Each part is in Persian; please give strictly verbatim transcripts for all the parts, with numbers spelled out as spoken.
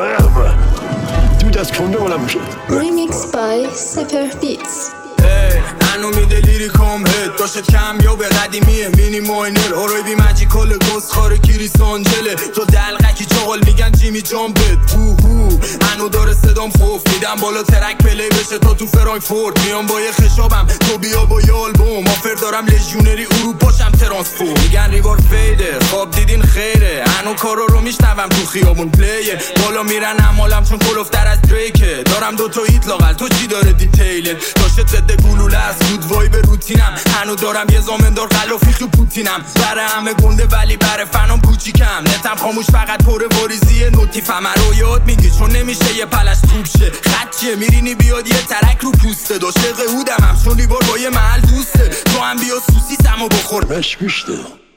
Du, das kunde man am Schluss. Remixed by Sefer Beats. هنو میده لیریکام هد داشت کم یا به قدیمیه مینی ماینر آرای بی مجیکال گسخار کریس آنجله تو دلغکی چاقال میگن جیمی جامپت هو هو هنو داره صدام خوف میدم بالا ترک پلی بشه تا تو فرانکفورت میام با یه خشابم تو بیا با یه آلبوم آفر دارم لژیونری اروپاشم ترانسفورم میگن ریوارد فیده خواب دیدین خیره هنو کارا رو میشنوم تو خیابون پلیه بالا میرن امالم چون کلوفتر از دریکه دارم دوتا هیت لاغل تو چی داره دیتیله داشت ضد گلوله از رود وای به روتینم هنو دارم یه زامندار غلافی تو پوتینم برای همه گنده ولی برای فنام کوچیکم نتم خاموش فقط پر واریزی نوتیفم رو یاد میگی چون نمیشه یه پلش توب شه خطیه میرینی بیاد یه ترک رو پوسته داشته قهودم هم چون لیبار با یه محل دوسته تو هم بیا سوسیسمو بخور بش بیشته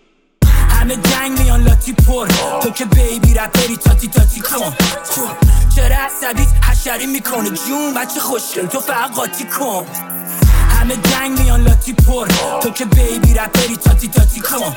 همه جنگ میان لاتی پر تو که بیبی رپری تاتی تاتی کن چرا عصبیت حشری میکنه جون بچه خوشگل تو فقط قاطی کن همه جنگ میان لاتی پر تو که بیبی رپری تاتی تاتی کن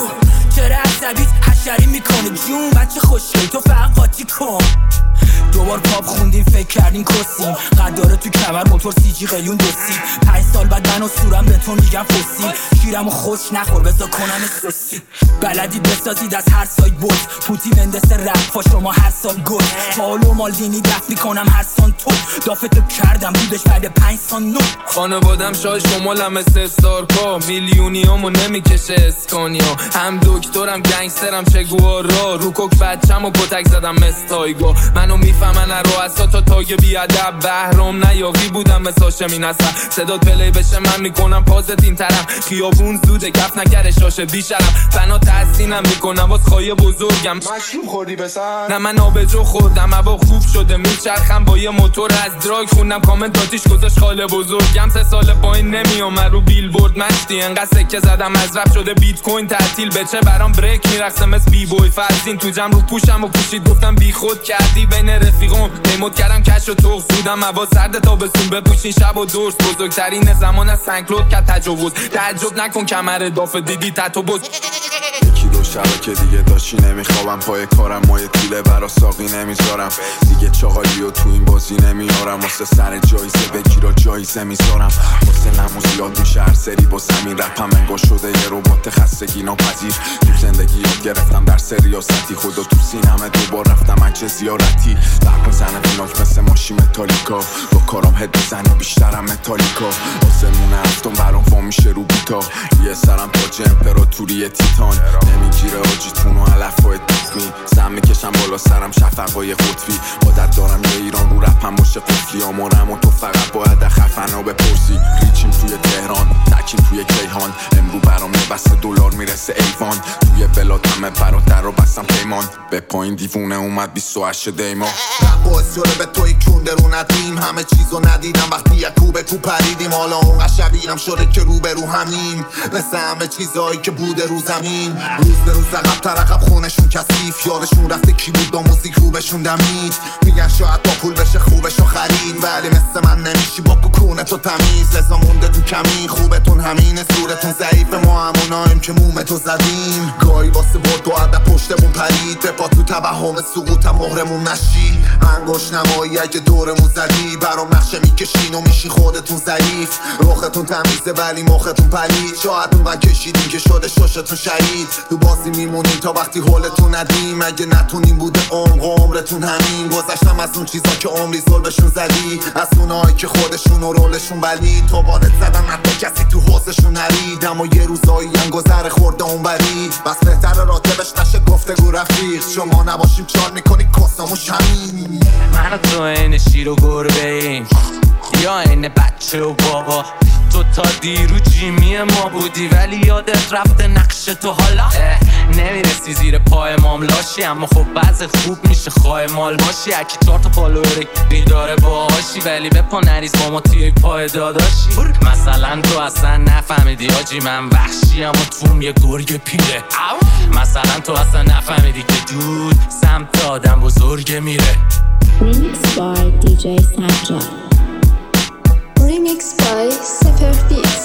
چرا عصبیت حشری میکنه جون بچه خوشگل تو فقط قاطی کن دوبار پاپ خوندیم فکر کردیم کسیم قداره تو کمر موتور سی جی قلیون دوسی پنج سال بعد من و سورم به تو میگم فسیل شیرمو خوش نخور بزا کنم سوسی بلدید بسازید از هر سایت بود پوتی وندس رفا شما هر سال گل پاولو مالدینی دفنی کنم هر سان تو دافتو کردم بودش بعد پنج سان نو خانوادم شای شمالم استار کا میلیونیامو نمیکشه اسکانیا هم دکترم گنگسترم چگوارا رو کوک بچم و کتک زدم مستایگا منو میفهمن رو اصلا تا تاگ بیادب بهرام نیاقی بودم به ساشه مینستم صدات پلی بشه من میکنم پازت این طرف خیابون زوده کف نکره شاشه بیشرم فنا تحسینم میکنم واس خواهی بزرگم مشروب خوردی بسن نه من آبجو خوردم هوا خوب شده میچرخم با یه موتور از دراگ خوندم کامنتاتیش گذاشت خاله بزرگم سه سال پایین نمیام رو بیلبورد مشتی انقدر سکه زدم از رپ شده بیت کوین تعطیل بچه برام بریک میرقصه مثل بی بوی فرزین تو جمع رو پوشم و پوشید گفتم بی خود کردی بین رفیقم میمود کردم کش و توق زودم هوا سرد تابستون بپوشین شب و درس بزرگترین زمان از سنکلود کرد تجاوز تعجب نکن کمر دافه دیدی تتو بز یکی دو شبه که دیگه داشتی نمیخوابم پای کارم مایه تیله برا ساقی نمیذارم دیگه چاقالی و تو این بازی نمیارم واسه سر جایزه بگیرا جایزه میذارم واسه نموز یاد میشه هر سری با زمین رپم انگار شده یه ربات خستگی ناپذیر تو زندگی یاد گرفتم در سریاستی خدا تو سینمه دوبار رفتم اچه زیارتی برکن زنه فیناک مثل ماشی متالیکا با کارم هد بزنی بیشترم متالیکا آسمون هفتم برام فا میشه رو بیتا یه سرم تاج امپراتوری تیتان نمیگیره آجیتون و علفای تخمی سم میکشم بالا سرم شفقای قطبی عادت دارم یه ایران رو رپم باشه قفلی آمارم و تو فقط باید خفنا بپرسی ریچیم توی تهران تکیم توی کیهان امرو برام بسته دلار میرسه ایوان توی بلاد همه برادر رو بستم پیمان به پایین دیوونه اومد بیست و هشت دیما باعث شده به توی کنده رو ندیم همه چیزو ندیدم وقتی یک کوبه کو پریدیم حالا اون شبیرم شده که رو به رو همیم مثل همه چیزایی که بوده رو زمین روز به روز عقب ترقب خونشون کثیف یادشون رفته کی بود با موزیک رو بهشون دمید میگن شاید با پول بشه خوبشو خرید ولی مثل من نمیشی با بکونه تو تمیز لذا مونده تو کمی خوبتون همینه صورتون ضعیف ما هموناییم که مومتو زدیم گاهی واسه برد و عدد پشتمون پرید به پا تو توهم سقوطم مهرمون نشی انگوش نمایی اگه دورمون زدی برام نقشه میکشین و میشی خودتون ضعیف روختون تمیزه ولی مختون پلید شاید اونقدر کشیدیم که شده ششتون شهید تو بازی میمونیم تا وقتی حالتون ندیم اگه نتونیم بوده عمق و عمرتون همین گذشتم از اون چیزا که عمری ظلمشون زدی از اونایی که خودشون و رولشون بلید تو وارد زدن حتی کسی تو حوزشون نرید اما یه روزایی هم گذر خورده اون برید بس بهتر راتبش نشه گفتگو رفیق شما نباشیم چار میکنی کساموش همین من و تو این شیر و گربه ایم یا این بچه و بابا تو تا دیرو جیمی ما بودی ولی یادت رفته نقش تو حالا نمیرسی زیر پای ماملاشی اما خب بعض خوب میشه خواه مال باشی اکی چار تا فالوور داره باهاشی ولی به پا نریز با ما توی پای داداشی مثلا تو اصلا نفهمیدی آجی من وحشی اما توم یه گرگ پیره مثلا تو اصلا نفهمیدی که دود سمت آدم بزرگ میره Remixed by دی جی Sajjad. Remixed by Sefer Beats.